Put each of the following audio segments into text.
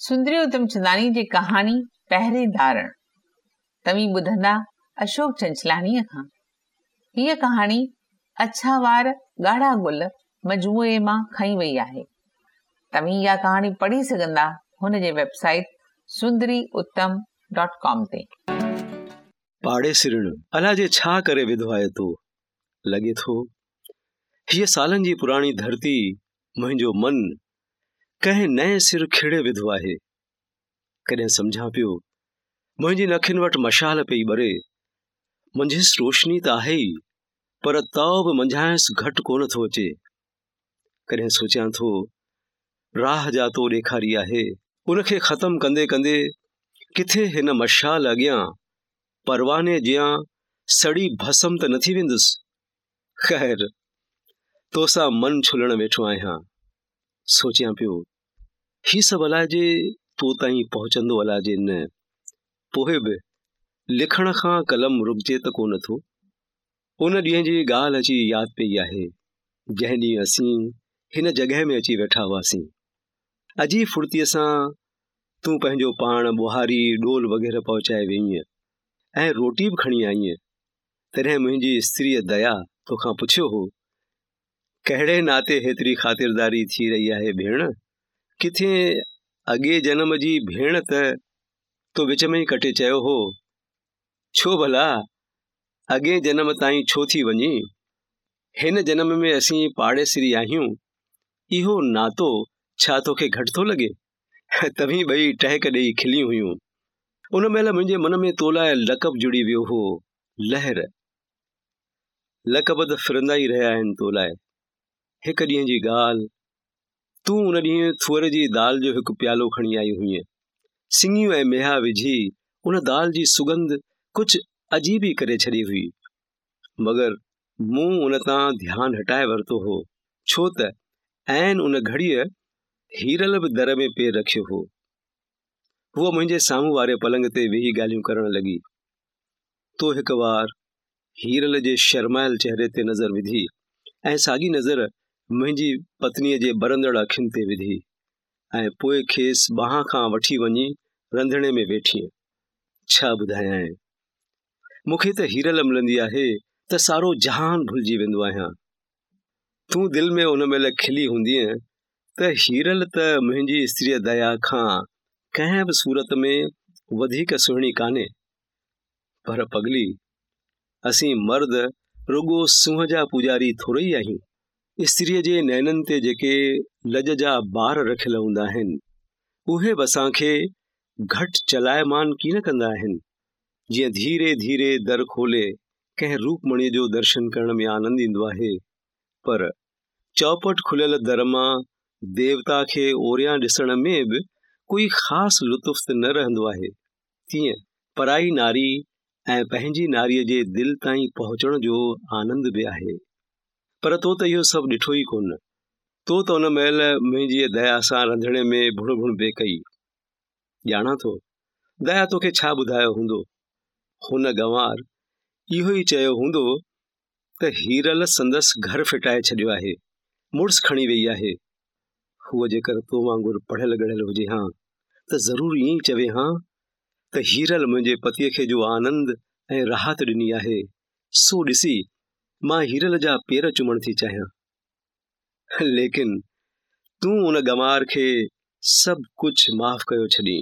सुंदरी उतमचंदानी जी कहानी पहरेदारण तव्हीं ॿुधंदा अशोक चंचलाणीअ खां। हीअ कहाणी अच्छा वार ॻाढ़ा गुल मजमूए मां खई वई आहे। तव्हीं इहा कहाणी पढ़ी सघंदा हुन जे वेबसाइट sundariuttam.com ते। पाड़े सिरण अला जे छा करे विधो आहे तो लॻे थो हीअ सालनि जी पुराणी धरती मुंहिंजो मन कंहिं नए सिर खिड़े विधो आहे। कॾहिं सम्झां पियो मुंहिंजी नखियुनि वटि मशाल पई ॿरे, मंझिस रोशनी त आहे ई पर तौ बि मंझांसि घटि कोन थो अचे। कॾहिं सोचियां थो राह जा तो ॾेखारी आहे, उनखे ख़तमु कंदे कंदे किथे हिन मशाल अॻियां परवाने जियां सड़ी भस्म त न थी वेंदुसि। ख़ैर तोसां मन छुलण वेठो आहियां। सोचियां पियो ही सभु अलाए जे तो ताईं पहुचंदो अलाए जे न। पोइ बि लिखण खां कलम रुकजे त कोन थो। उन ॾींहं जी ॻाल्हि अची यादि पई आहे जंहिं ॾींहुं असीं हिन जॻह में अची वेठा हुआसीं। अजीब फुर्तीअ सां तूं पंहिंजो पाण ॿुहारी डोल वग़ैरह पहुचाए वेईं ऐं रोटी बि खणी आईं। तॾहिं मुंहिंजी स्त्रीअ दया तोखां पुछियो हो, कहिड़े नाते हेतिरी ख़ातिरदारी थी रही आहे भेण? किथे अॻे जन्म जी भेण त तो विच में ई कटे चयो हो, छो भला अॻे जन्म ताईं छो थी वञी? हिन जन्म में असीं पाड़ेसिरी आहियूं, इहो नातो छा तोखे घटि थो लॻे? तव्हीं ॿई टहिक ॾेई खिली हुयूं। उन महिल मुंहिंजे मन में तो लाइ लक़ब जुड़ी वियो हो, लहर। लक़ब त फिरंदा ई रहिया आहिनि तो लाइ। हिकु ॾींहं जी ॻाल्हि, तूं उन ॾींहुं थुअर जी दाल जो हिकु प्यालो खणी आई हुईं। सिङियूं ऐं मेहा विझी उन दाल जी सुगंध कुझु अजीब ई करे छॾी हुई, मगर मूं उन तां ध्यानु हटाए वरितो हो, छो त ऐन उन घड़ीअ हीरल बि दर में पेर रखियो हो। हूअ मुंहिंजे साम्हूं वारे पलंग ते वेही ॻाल्हियूं करण लॻी। तो हिकु वार हीरल जे शर्मायल चहिरे ते नज़र विधी ऐं साॻी नज़र मुंहिंजी पत्नीअ जे बरंदड़ अखियुनि ते विधी ऐं पोइ खेसि ॿांह खां वठी वञी रंधिणे में वेठी। छा ॿुधायां, मूंखे त हीरल मिलंदी आहे त सारो जहान भुलिजी वेंदो आहियां। तूं दिलि में उन महिल खिली हूंदीअ त हीरल त मुंहिंजी स्त्रीअ दया खां कंहिं बि सूरत में वधीक सुहिणी कान्हे। पर पगली, असीं मर्द रुगो सूंहं जा पुॼारी थोरे ई आहियूं। स्त्रीअ जे नैननि ते जेके लॼ जा बार रखियल हूंदा आहिनि, उहे बि असांखे घटि चलायमान कीन कंदा आहिनि। जीअं धीरे धीरे दर खोले कंहिं रूपमणीअ जो दर्शन करण में आनंद ईंदो आहे, पर चौपट खुलियल दर मां देवता खे ओरियां ॾिसण में बि कोई ख़ासि लुत्फ़ न रहंदो आहे, तीअं पराई नारी ऐं पंहिंजी नारीअ जे दिलि ताईं पहुचण जो आनंद बि आहे। पर तो त इहो सभु ॾिठो ई कोन। तो त उन महिल मुंहिंजी दया सां रंधिणे में भुण भुण पिए कई। ॼाणा थो दया तोखे छा ॿुधायो हूंदो। हुन गंवार इहो ई चयो हूंदो त हीरल संदसि घर फिटाए छॾियो आहे, मुड़ुसु खणी वेई आहे। हूअ जेकर तो वांगुरु पढ़ियल गढ़ियल हुजे हां त ज़रूरु ईअं ई चवे हां त हीरल मुंहिंजे पतीअ खे जो आनंद ऐं राहत ॾिनी आहे, सो ॾिसी मां हीरल जा पेर चुमण थी चाहियां। लेकिन तूं उन गंवार खे सभु कुझु माफ़ कयो छॾी।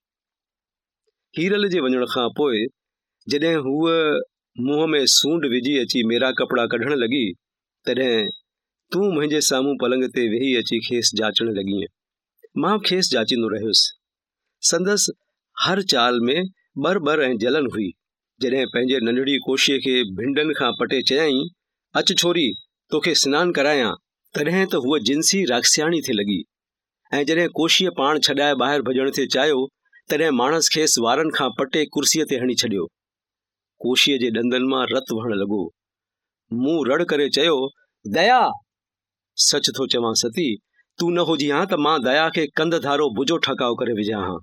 हीरल जे वञण खां पोइ जॾहिं हूअ मुंहं में सूंड विझी अची मेरा कपिड़ा कढण लॻी, तॾहिं तूं मुंहिंजे साम्हूं पलंग ते वेही अची खेसि जाचण लॻीअ। मां खेसि जाचींदो रहियुसि। संदसि हर चाल में ॿर ऐं जलन हुई। जॾहिं पंहिंजे नंढड़ी कोशीअ खे भिंडनि खां पटे चयाईं, अच छोरी तोखे सनानु करायां, तॾहिं त हूअ जिंसी राक्षसियाणी थे लॻी। ऐं जॾहिं कोशीअ पाण छॾाए ॿाहिरि भॼण थे चाहियो, तॾहिं माणस खेसि वारनि खां पटे कुर्सीअ ते हणी छॾियो। कोशीअ जे ॾंदनि मां रतु वहण लॻो। मूं रड़ करे चयो, दया, सच थो चवां सती, तूं न हुजी हां त मां दया खे कंध धारो भुजो ठकाओ करे विझां हां।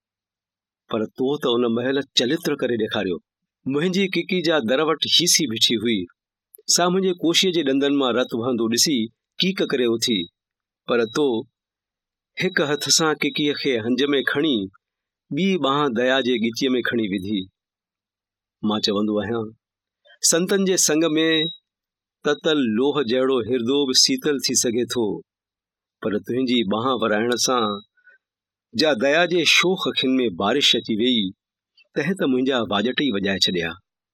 पर तो त उन महिल चलित्र करे ॾेखारियो। मुंहिंजी किकी जा दर वटि हीसी बीठी हुई। सा मुंहिंजे कोशीअ जे ॾंदनि मां रतु वहंदो ॾिसी कीक करे उथी। पर तो हिक हथ सां किकीअ खे हंज में खणी ॿी बांह दया जे ॻिचीअ में खणी विधी। मां चवंदो आहियां, संतनि जे संग में ततल लोह जहिड़ो हिरदो बि शीतल थी सघे थो, पर तुंहिंजी बांह वराइण सां जा दया जे शोख अखियुनि में बारिश अची वेई, तंहिं त मुंहिंजा वाजट ई वॼाए छॾिया।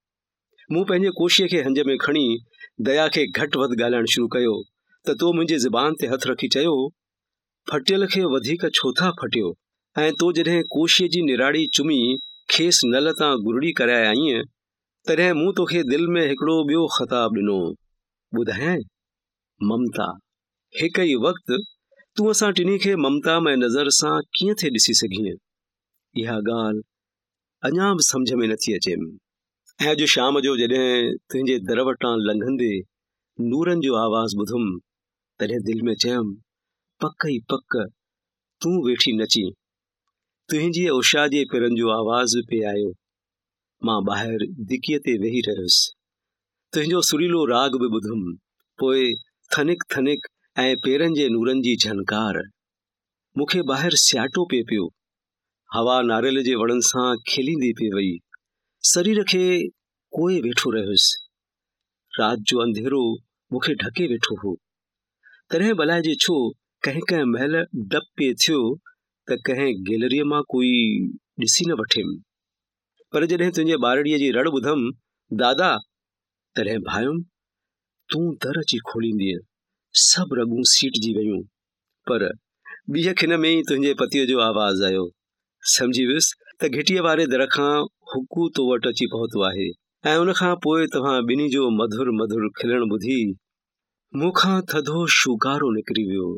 मूं पंहिंजे कोशीअ खे हंज में खणी दया खे घटि वधि ॻाल्हाइण शुरू कयो त तो मुंहिंजे ज़बान ते हथ रखी चयो, फटियल खे वधीक छो था फटियो, ऐं तो जॾहिं कोशीअ जी निराड़ी चुमी खेसि नल तां गुरड़ी कराए आईं, तॾहिं मूं तोखे दिलि में हिकिड़ो ॿियो ख़ताब ॾिनो, ॿुधायां, ममता। हिक ई वक़्तु तूं असां टिनी खे ममता में नज़र सां कीअं थे ॾिसी सघीं, इहा ॻाल्हि अञा बि सम्झ में नथी अचे। ऐं अॼु शाम जो जॾहिं तुंहिंजे दर वटां लंघंदे नूरनि जो आवाज़ ॿुधुमि, तॾहिं दिलि में चयमि, पक ई पक तूं वेठी नची, तुंहिंजी उषा जे पेरनि जो आवाज़ बि पे आयो। मां ॿाहिरि दिकीअ ते वेही रहियुसि, तुंहिंजो सुरीलो राग बि ॿुधुमि, पोइ थनिक थनिक ऐं पेरनि जे नूरनि जी झनकार। मूंखे ॿाहिरि सियाटो पिए पियो, हवा नारेल जे वणनि सां खिलींदी पई वई, शरीर खे कोए वेठो रहियुसि। राति जो अंधेरो मूंखे ढके वेठो हो, तॾहिं भलाए जे छो कंहिं कंहिं महिल डपु पिए थियो त कंहिं गैलरीअ मां कोई ॾिसी न वठेमि। पर जॾहिं तुंहिंजे ॿारड़ीअ जी रड़ ॿुधमि, दादा, तॾहिं भायुमि तूं दर अची खोलींदीअ, सभु रॻूं सीटजी वयूं। पर ॿीअ खिन में ई तुंहिंजे पतीअ जो आवाज़ आयो, सम्झी वियुसि त घिटीअ वारे दर खां हुकू तो वटि अची पहुतो आहे, ऐं उनखां पोइ तव्हां ॿिन्ही जो मधुर मधुर खिलण ॿुधी मूंखां थधो शुगारो निकिरी वियो।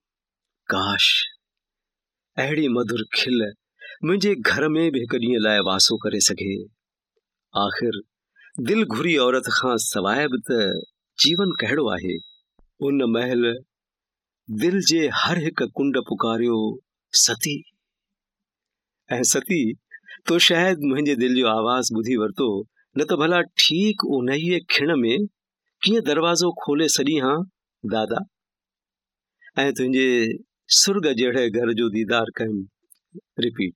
काश अहिड़ी मधुर खिल मुंहिंजे घर में बि हिकु ॾींहं लाइ वासो करे सघे। आख़िर दिलि घुरी औरत खां सवाइ बि त जीवन कहिड़ो आहे। उन महिल दिल जे हर हिकु कुंड पुकारियो, सती। ऐं सती, तो शायदि मुंहिंजे दिलि जो आवाज़ ॿुधी वरितो, न त भला ठीक उन ई खिण में कीअं दरवाज़ो खोले सॼी हां, दादा, ऐं तुंहिंजे सुर्ग जहिड़े घर जो दीदार कयुमि। रिपीट।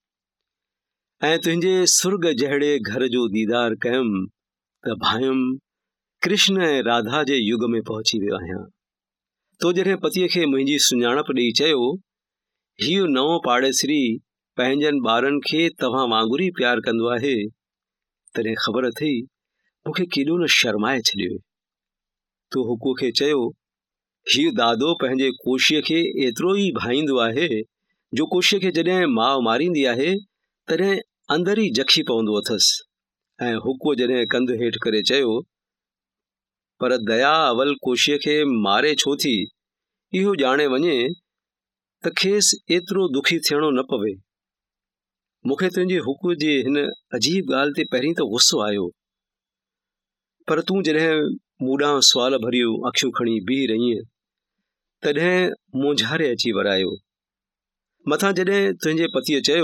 ऐं तुंहिंजे सुर्ग जहिड़े घर जो दीदार कयुमि त भायुमि कृष्ण ऐं राधा जे युग में पहुची वियो आहियां। तो जॾहिं पतीअ खे मुंहिंजी सुञाणप ॾेई चयो, हीउ नओं पाड़ेसरी पंहिंजनि ॿारनि खे तव्हां वांगुरु ई प्यार कंदो आहे, तॾहिं ख़बर अथई मूंखे केॾो न शर्माए छॾियो। तो हुकू खे चयो, हीउ दादो पंहिंजे कोशीअ खे एतिरो ई भाईंदो आहे जो कोशीअ खे जॾहिं माउ मारींदी आहे तॾहिं अंदरि ई जखी पवंदो अथसि। ऐं हुकूअ जॾहिं कंधु हेठि करे चयो, पर दया अवल कोशीअ खे मारे छो थी, इहो ॼाणे वञे त खेसि एतिरो दुखी थियणो न पवे। मूंखे तुंहिंजे हुकूअ जे हिन अजीब ॻाल्हि ते पहिरीं त गुस्सो आयो, पर तूं जॾहिं मूं ॾांहुं सुवाल भरियूं अखियूं खणी बीह रहीअ, तॾहिं मोझारे अची वरायो। मथां जॾहिं तुंहिंजे पतीअ चयो,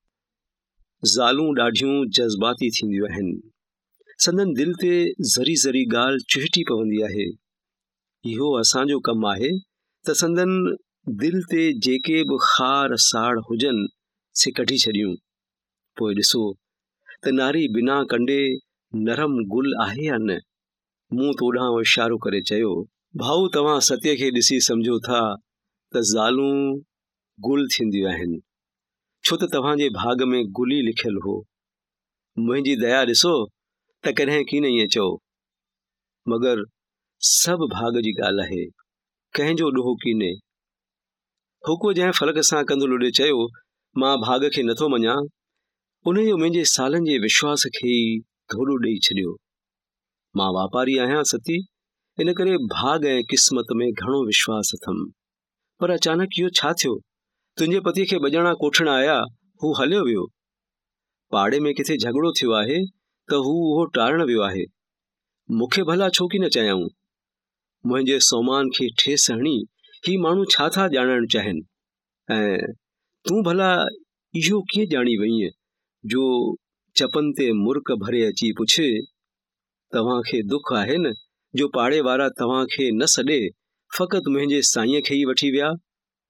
ज़ालूं ॾाढियूं जज़्बाती थींदियूं आहिनि, संदन दिलि ते ज़री ज़री ॻाल्हि चुहिटी पवंदी आहे। इहो असांजो कमु आहे त संदन दिलि ते जेके बि ख़ार साड़ हुजनि से कढी छॾियूं। पोइ ॾिसो त नारी बिना कंडे नरम गुल आहे या न। मूं तो ॾांहुं इशारो करे चयो, भाऊ, तव्हां सत्य खे ॾिसी सम्झो था त ज़ालूं गुल थींदियूं आहिनि, छो त तव्हांजे भाग में गुल ई लिखियल हो। मुंहिंजी दया ॾिसो त कॾहिं की न ईअं चओ, मगर सभु भाग जी ॻाल्हि आहे, कंहिंजो ॾोहो कीने। हुकूअ जंहिं फलक सां कंधु लुॾे चयो, मां भाग खे नथो मञां, उन जो मुंहिंजे सालनि जे विश्वास खे ई धोॾो ॾेई छॾियो। मां वापारी आहियां सती, इन करे भाग ऐं क़िस्मत में घणो विश्वास अथमि। पर अचानक इहो छा थियो? तुंहिंजे पतीअ खे ॿ ॼणा कोठण आया, हू हलियो वियो। पाड़े में किथे झगड़ो थियो आहे त हू उहो टारण वियो आहे। मूंखे भला छो की न चयाऊं? मुंहिंजे सोमान खे ठेस हणी ही माण्हू छा था ॼाणणु चाहिनि? ऐं तूं भला इहो कीअं ॼाणी वईअं जो चपनि ते मुर्क भरे अची पुछे, तव्हांखे दुख आहे न जो पाड़े वारा तव्हांखे न सॾे फ़क़ति मुंहिंजे साईंअ खे ई वठी विया?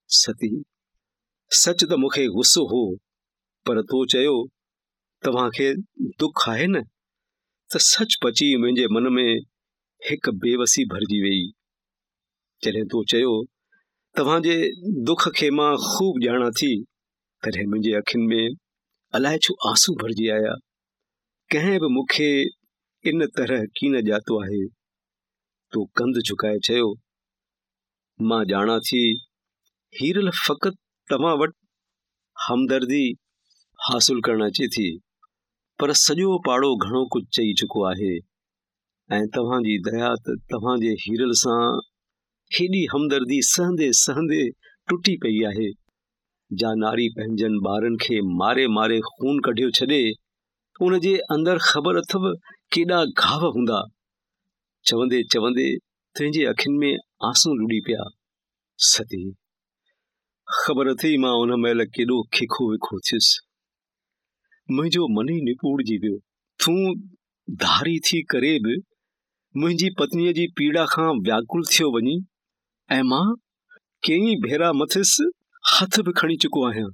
सती, सच त मूंखे गुस्सो हो, पर तो चयो तव्हांखे दुख आहे न, त सच पची मुंहिंजे मन में हिकु बेवसी भरिजी वेई। जॾहिं तो चयो तव्हांजे दुख खे मां खूब ॼाणा थी, तॾहिं मुंहिंजे अखियुनि में अलाए छो आंसू भरिजी आया। कंहिं बि मूंखे इन तरह कीन ॼातो आहे। तो कंध झुकाए चयो, मां ॼाणा थी हीरल फ़क़ति तव्हां वटि हमदर्दी हासिल करणु अचे थी, पर सॼो पाड़ो घणो कुझु चई चुको आहे ऐं तव्हांजी दया त तव्हांजे हीरल सां हेॾी हमदर्दी सहंदे सहंदे टुटी पई आहे। जा नारी पंहिंजनि ॿारनि खे मारे मारे खून कढियो छॾे, उन जे अंदरि ख़बर अथव केॾा घाव हूंदा। चवंदे चवंदे तुंहिंजे अखियुनि में आंसू लुड़ी पिया। सती, ख़बर अथई मां उन महिल केॾो खिखो विखो थियुसि। मुंहिंजो मन ई निपूड़जी वियो। तूं धारी थी करे बि मुंहिंजी पत्नीअ जी पीड़ा खां व्याकुल थियो वञी, ऐं मां कई भेरा मथिसि हथ बि खणी चुको आहियां।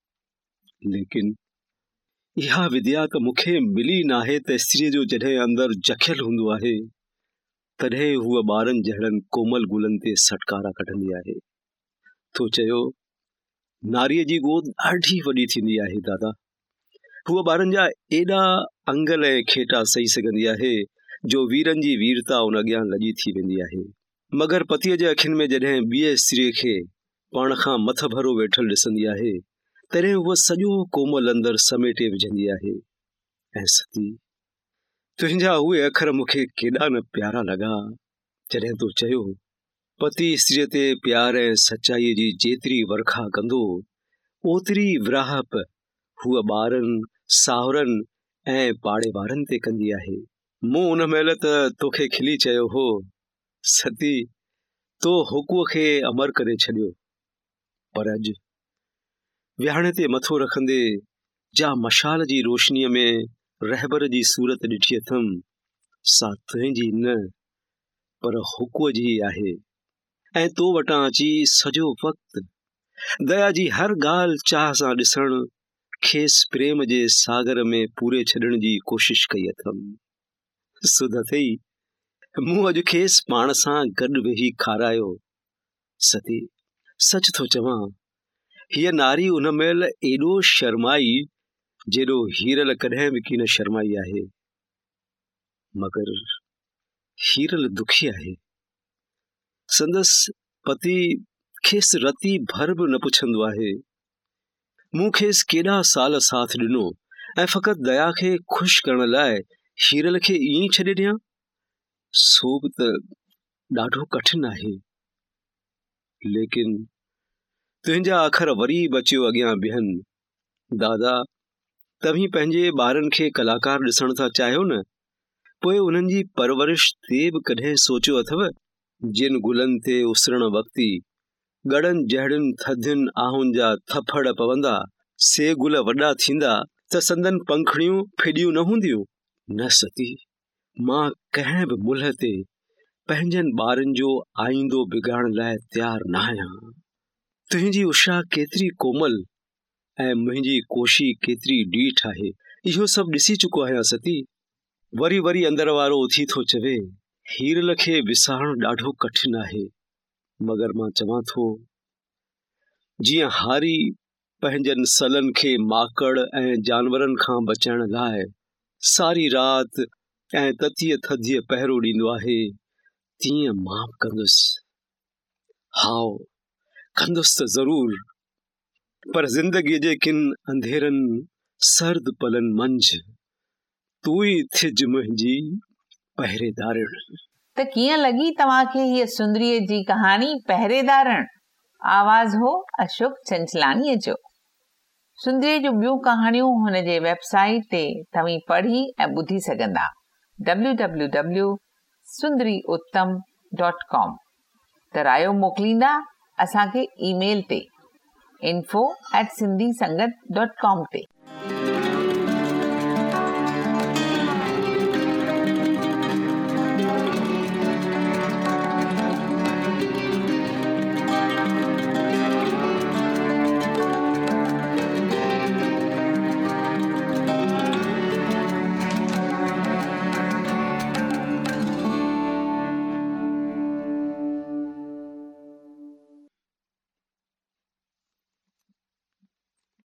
लेकिन इहा विद्या त मूंखे मिली नाहे त स्त्रीअ जो जॾहिं अंदरि जखियल हूंदो आहे, तॾहिं हूअ ॿारनि जहिड़नि कोमल गुलनि ते सटकारा कढंदी आहे। तो चयो नारीअ जी गोद ॾाढी वॾी थींदी आहे दादा। हूअ ॿारनि जा एॾा अंगल ऐं खेटा सही सघंदी आहे जो वीरनि जी वीरता उन अॻियां लॼी थी वेंदी आहे। मगर पतीअ जे अखियुनि में जॾहिं ॿिए स्त्रीअ खे पाण खां मथ भरो वेठल ॾिसंदी आहे, तॾहिं हूअ सॼो कोमल अंदरि समेटे विझंदी आहे। ऐं सती, तुंहिंजा उहे अखर मूंखे केॾा न प्यारा लॻा जॾहिं तो चयो पति स्त्रीअ ते प्यार ऐं सचाईअ जी जेतिरी वरखा कंदो, ओतिरी विराहप हूअ ॿारनि, साहुरनि ऐं पाड़े वारनि ते कंदी आहे। मूं उन महिल त तोखे खिली चयो हो, सती तो हुकूअ खे अमर करे छॾियो, पर अॼु विहाणे ते मथो रखंदे जा मशाल जी रोशनीअ में रहबर जी सूरत ॾिठी अथमि, सा तुंहिंजी न पर हुकूअ जी आहे। ऐं तो वटां अची सॼो वक़्तु दया जी हर ॻाल्हि चाह सां ॾिसण, खेसि प्रेम जे सागर में पूरे छॾण जी कोशिश कई अथमि। सुध अथई, मूं अॼु खेसि पाण सां गॾु वेही खारायो। सती, सच थो चवां, हीअ नारी उन महिल एॾो शर्माई जेॾो हीरल कॾहिं बि कीन शर्माई आहे। मगर हीरल दुखी आहे। संदसि पति खेसि रती भर बि न पुछंदो आहे। मूं खेसि केॾा साल साथ ॾिनो ऐं फ़क़ति दया खे ख़ुशि करण लाइ हीरल खे ईअं छॾे ॾियां, सो बि त ॾाढो कठिन आहे। लेकिन तुंहिंजा अखर वरी बचियो अॻियां बिहनि, दादा तव्हीं पंहिंजे ॿारनि खे कलाकार ॾिसण था चाहियो न, पोइ उन्हनि जी परवरिश ते बि कॾहिं सोचियो अथव? जिन गुलनि ते उसरण वक़्ति गड़नि जहिड़ियुनि थधियुनि आहुनि जा थफड़ पवंदा, से गुल वॾा थींदा त संदन पंखड़ियूं फिॾियूं न हूंदियूं। न सती, मां कंहिं बि मुल्ह ते पंहिंजनि ॿारनि जो आईंदो बिगाड़ण लाइ तयारु न आहियां। तुंहिंजी उषा केतिरी कोमल ऐं मुंहिंजी कोशी केतिरी ॾीठ आहे, इहो सभु ॾिसी चुको आहियां सती। वरी वरी अंदर वारो उथी थो चवे, हीरल खे विसारणु ॾाढो कठिन आहे। मगर मां चवां थो, जीअं हारी पंहिंजनि सलनि खे माकड़ ऐं जानवरनि खां बचाइण लाइ सारी राति ऐं ततीअ थधीअ पहिरो ॾींदो आहे, तीअं मां कंदुसि। हाओ, कंदुसि त ज़रूर, पर ज़िंदगीअ जे किन अंधेरनि सर्द पलनि मंझि तूं ई थिज मुंहिंजी पहिरेदारु। त कीअं लॻी तव्हांखे हीअ सुंदरीअ जी कहाणी पहिरेदारु? आवाज़ हो अशोक चंचलानीअ जो। सुंदरीअ जूं ॿियूं कहाणियूं हुन जे वेबसाइट ते तव्हीं पढ़ी ऐं ॿुधी सघंदा www.sundariuttam.com। त रायो मोकिलींदा असांखे ईमेल ते info@sindhisangat.com ते।